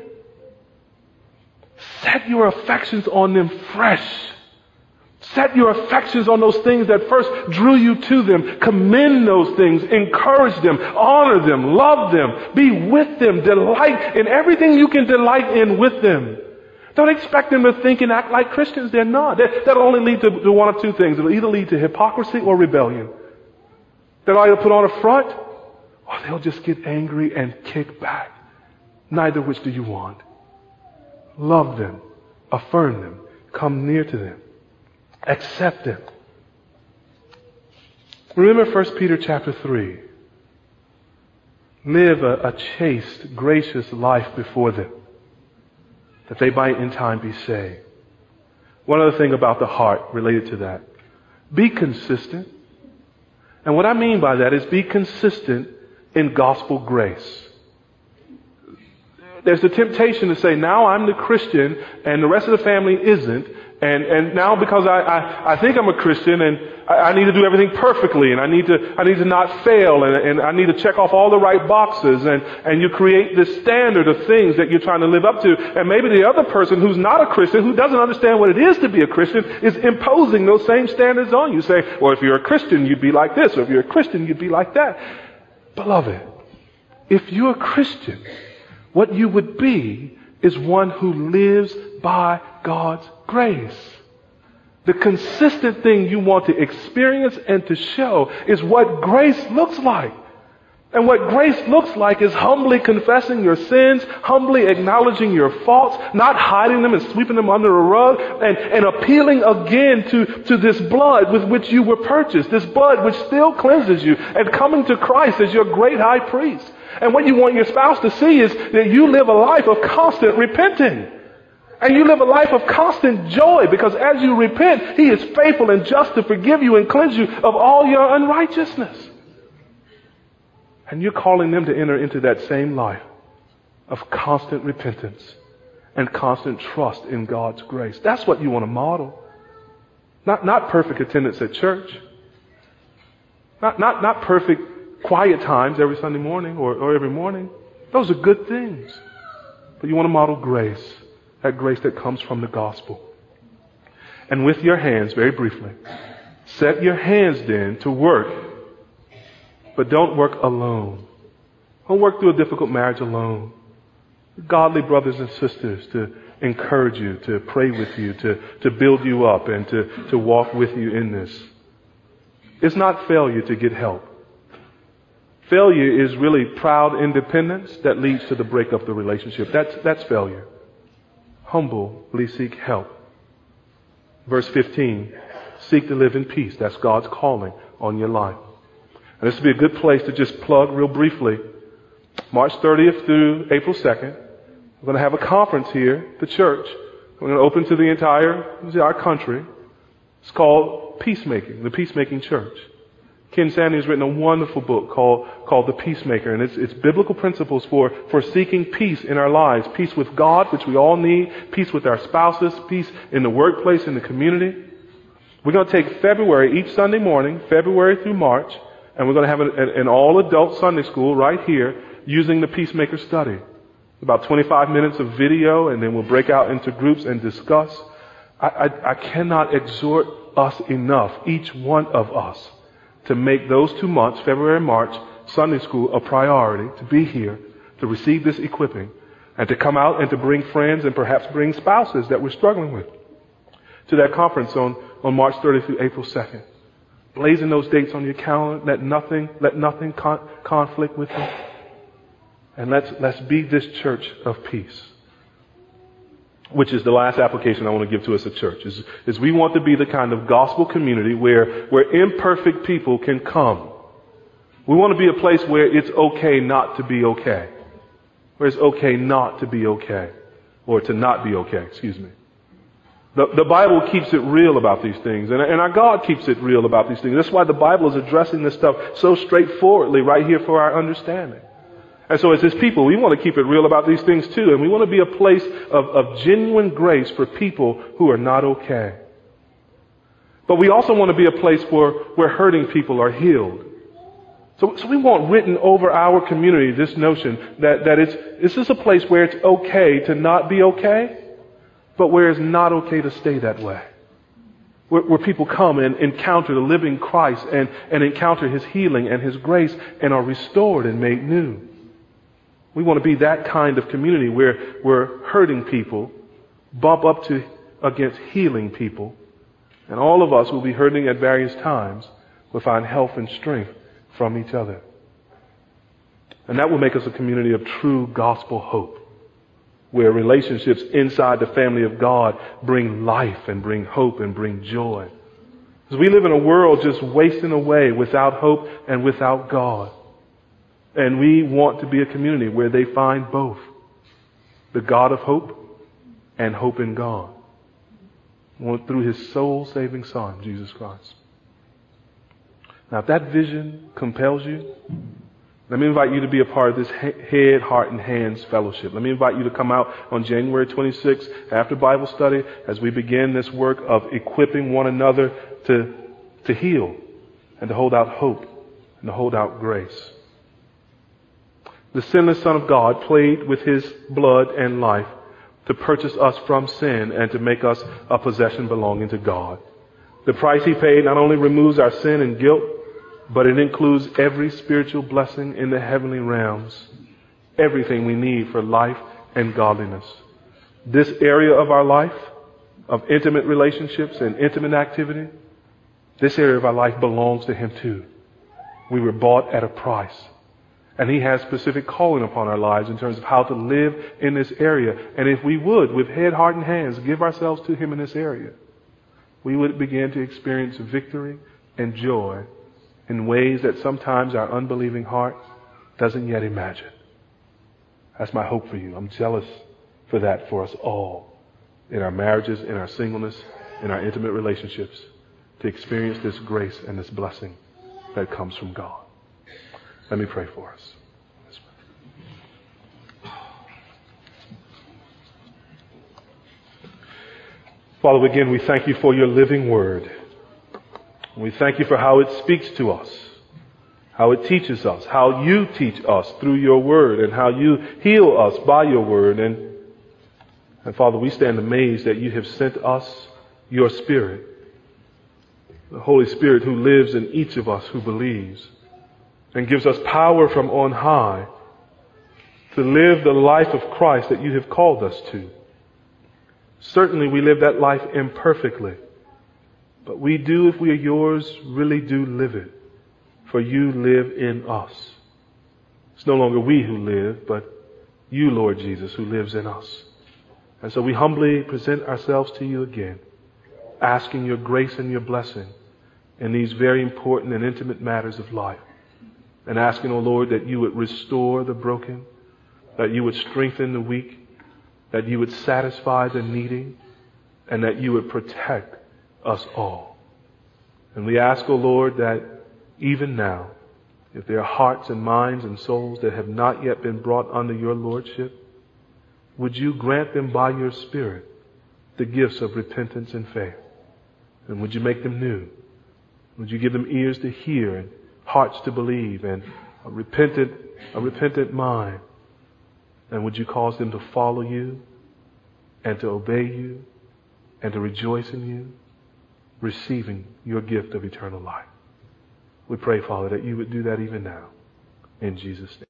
Speaker 1: Set your affections on them fresh. Set your affections on those things that first drew you to them. Commend those things. Encourage them. Honor them. Love them. Be with them. Delight in everything you can delight in with them. Don't expect them to think and act like Christians. They're not. That, that'll only lead to, to one of two things. It'll either lead to hypocrisy or rebellion. They'll either put on a front or they'll just get angry and kick back. Neither which do you want. Love them. Affirm them. Come near to them. Accept them. Remember First Peter chapter three. Live a, a chaste, gracious life before them, that they might in time be saved. One other thing about the heart related to that. Be consistent. And what I mean by that is be consistent in gospel grace. There's the temptation to say, now I'm the Christian and the rest of the family isn't, And, and now because I, I, I think I'm a Christian and I, I need to do everything perfectly and I need to, I need to not fail and, and I need to check off all the right boxes and, and you create this standard of things that you're trying to live up to. And maybe the other person who's not a Christian, who doesn't understand what it is to be a Christian, is imposing those same standards on you. Say, well, if you're a Christian, you'd be like this, or if you're a Christian, you'd be like that. Beloved, if you're a Christian, what you would be is one who lives by God's grace. The consistent thing you want to experience and to show is what grace looks like. And what grace looks like is humbly confessing your sins, humbly acknowledging your faults, not hiding them and sweeping them under a rug, and, and appealing again to, to this blood with which you were purchased, this blood which still cleanses you, and coming to Christ as your great high priest. And what you want your spouse to see is that you live a life of constant repenting. And you live a life of constant joy because as you repent, He is faithful and just to forgive you and cleanse you of all your unrighteousness. And you're calling them to enter into that same life of constant repentance and constant trust in God's grace. That's what you want to model. Not, not perfect attendance at church. Not, not, not perfect quiet times every Sunday morning or, or every morning. Those are good things. But you want to model grace. That grace that comes from the gospel. And with your hands, very briefly, set your hands then to work. But don't work alone. Don't work through a difficult marriage alone. Godly brothers and sisters to encourage you, to pray with you, to, to build you up, and to, to walk with you in this. It's not failure to get help. Failure is really proud independence that leads to the breakup of the relationship. That's, that's failure. Humbly seek help. Verse fifteen, seek to live in peace. That's God's calling on your life. And this would be a good place to just plug real briefly. March thirtieth through April second, we're going to have a conference here at the church. We're going to open to the entire our country. It's called Peacemaking, the Peacemaking Church. Ken Sande has written a wonderful book called, called The Peacemaker, and it's, it's biblical principles for, for seeking peace in our lives. Peace with God, which we all need. Peace with our spouses. Peace in the workplace, in the community. We're going to take February, each Sunday morning, February through March, and we're going to have an, an all-adult Sunday school right here using the Peacemaker study. About twenty-five minutes of video, and then we'll break out into groups and discuss. I, I, I cannot exhort us enough, each one of us, to make those two months, February and March, Sunday school a priority, to be here, to receive this equipping, and to come out and to bring friends and perhaps bring spouses that we're struggling with to that conference on, on March thirtieth through April second. Blazing those dates on your calendar. Let nothing, let nothing con- conflict with them. And let's, let's be this church of peace. Which is the last application I want to give to us at church, is, is we want to be the kind of gospel community where, where imperfect people can come. We want to be a place where it's okay not to be okay. Where it's okay not to be okay. Or to not be okay, excuse me. The, the Bible keeps it real about these things, and, and our God keeps it real about these things. That's why the Bible is addressing this stuff so straightforwardly right here for our understanding. And so as His people, we want to keep it real about these things too. And we want to be a place of, of genuine grace for people who are not okay. But we also want to be a place where, where hurting people are healed. So, so we want written over our community this notion that, that it's, this is a place where it's okay to not be okay, but where it's not okay to stay that way. Where, where people come and encounter the living Christ and, and encounter His healing and His grace and are restored and made new. We want to be that kind of community where, where hurting people bump up to against healing people. And all of us will be hurting at various times will find health and strength from each other. And that will make us a community of true gospel hope, where relationships inside the family of God bring life and bring hope and bring joy. Because we live in a world just wasting away without hope and without God. And we want to be a community where they find both the God of hope and hope in God through His soul-saving Son, Jesus Christ. Now, if that vision compels you, Let me invite you to be a part of this Head, Heart, and Hands fellowship. Let me invite you to come out on January twenty-sixth after Bible study as we begin this work of equipping one another to, to heal and to hold out hope and to hold out grace. The sinless Son of God played with His blood and life to purchase us from sin and to make us a possession belonging to God. The price He paid not only removes our sin and guilt, but it includes every spiritual blessing in the heavenly realms, everything we need for life and godliness. This area of our life, of intimate relationships and intimate activity, this area of our life belongs to Him too. We were bought at a price. And He has specific calling upon our lives in terms of how to live in this area. And if we would, with head, heart, and hands, give ourselves to Him in this area, we would begin to experience victory and joy in ways that sometimes our unbelieving heart doesn't yet imagine. That's my hope for you. I'm jealous for that for us all, in our marriages, in our singleness, in our intimate relationships, to experience this grace and this blessing that comes from God. Let me pray for us. Father, again, we thank You for Your living word. We thank You for how it speaks to us, how it teaches us, how You teach us through Your word, and how You heal us by Your word. And, and Father, we stand amazed that You have sent us Your Spirit, the Holy Spirit who lives in each of us who believes, and gives us power from on high to live the life of Christ that You have called us to. Certainly we live that life imperfectly, but we do, if we are Yours, really do live it. For You live in us. It's no longer we who live, but You, Lord Jesus, who lives in us. And so we humbly present ourselves to You again, asking Your grace and Your blessing in these very important and intimate matters of life. And asking, O Lord, that You would restore the broken, that You would strengthen the weak, that You would satisfy the needy, and that You would protect us all. And we ask, O Lord, that even now, if there are hearts and minds and souls that have not yet been brought under Your lordship, would You grant them by Your Spirit the gifts of repentance and faith? And would You make them new? Would You give them ears to hear and hearts to believe and a repentant, a repentant mind? And would You cause them to follow You and to obey You and to rejoice in You, receiving Your gift of eternal life? We pray, Father, that You would do that even now. In Jesus' name.